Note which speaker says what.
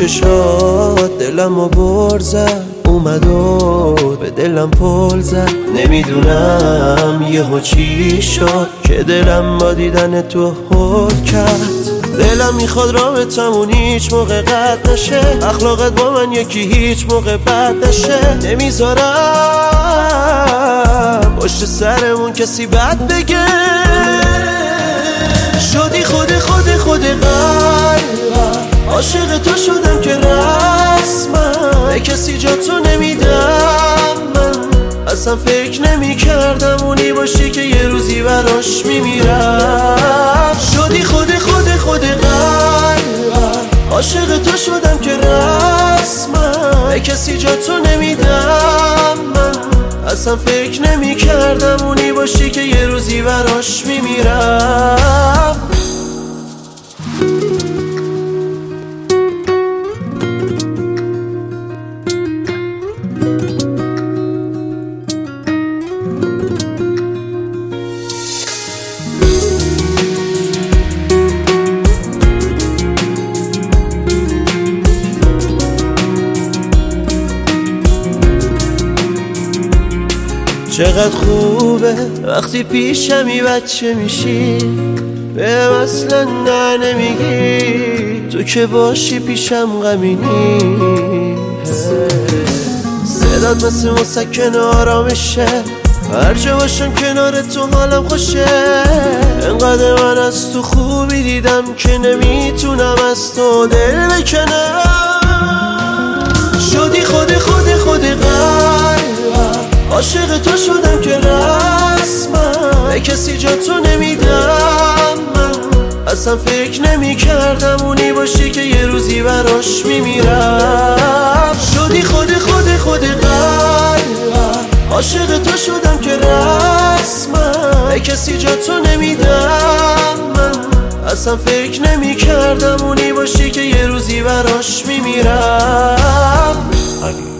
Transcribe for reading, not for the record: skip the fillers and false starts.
Speaker 1: چشات دلمو بر زد، اومد و به دلم پل زد. نمیدونم یهو چی شد که دلم با دیدن تو هل کرد. دلم میخواد رابطمون هیچ موقع قطع نشه، اخلاقت با من یکی هیچ موقع بد نشه. نمیذارم پشت سرمون کسی بد بگه. شدی خود قلبم، عاشق تو شدم که رسمم، به کسی جا تو نمیدم. من اصلا فکر نمی کردم اونی باشی که یه روزی براش میمیرم. شدی خود قلبم، عاشق تو شدم که رسمم، به کسی جا تو نمیدم. من اصلا فکر نمی کردم اونی باشی که یه روزی براش میمیرم. چقدر خوبه وقتی پیشمی بچه میشی، بهم اصلا نه نمیگی، تو که باشی پیشم غمینی. صدات مثل مسکن آرامشه، هر جا باشم کنار تو حالم خوشه. انقدر من از تو خوبی دیدم که نمیتونم از تو دل بکنم. شدی خود قلبم، عاشق تو شدم که رسمم، به کسی جا تو نمیدم. من اصلا فکر نمی کردم اونی باشی که یه روزی براش میمیرم. شدی خود قلبم، عاشق تو شدم که رسمم، به کسی جا تو نمیدم. من اصلا فکر نمی کردم اونی باشی که یه روزی براش میمیرم.